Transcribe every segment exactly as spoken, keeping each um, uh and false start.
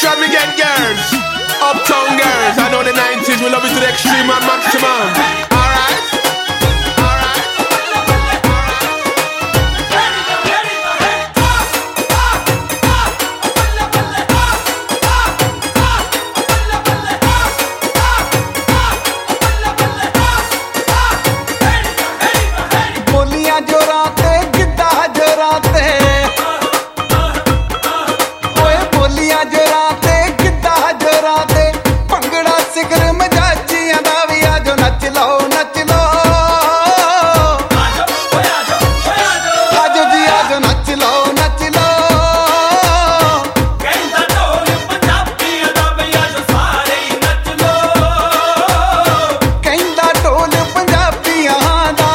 shall me get girls? Uptown girls, I know the nineties, we love it to the extreme and maximum. Alright? बोलियां जोराते गिद्दा जोराते ओए बोलियां जोराते गिद्दा जोराते भंगड़ा सिगर मजाजियां दा we आजो नच लो नच लो आजो जी आजो नच लो नच लो कहंदा ढोल पंजाबियां दा वी आजो सारे ही नच लो कहंदा ढोल पंजाबियां दा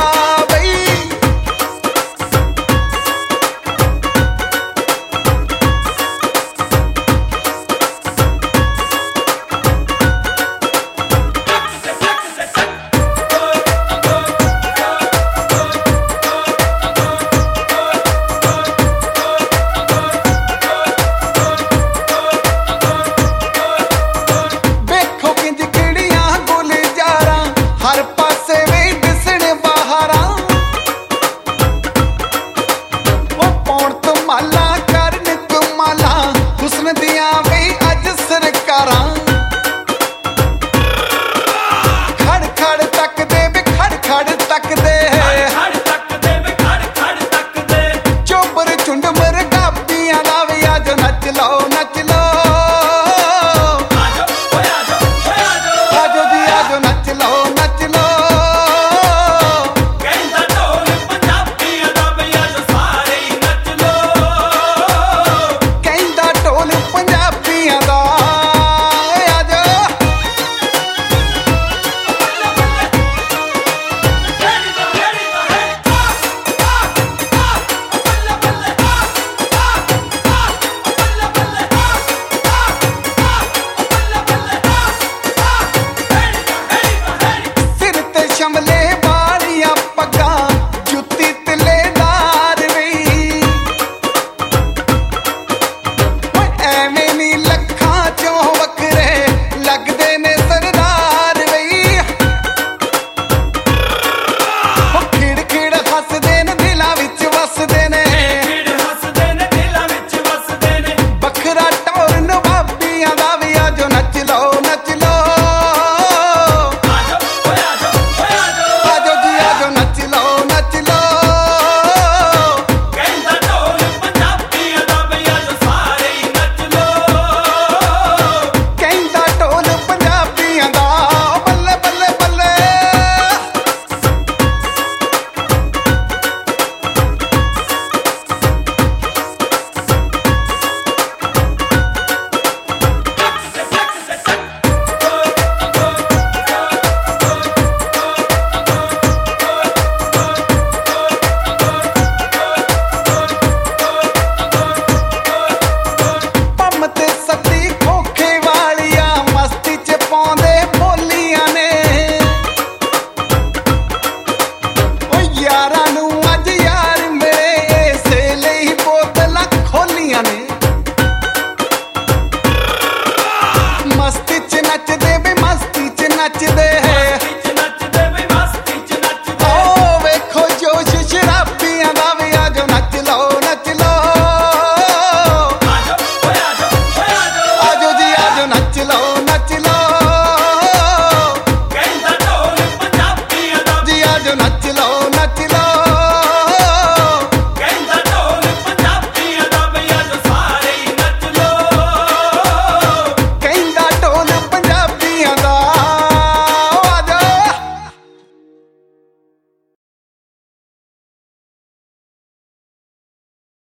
देखो किंज किड़ियां गुलजारां हर पासे वे दिसण बहारां वो पौण तो माला करन कमाला हुस्न दियां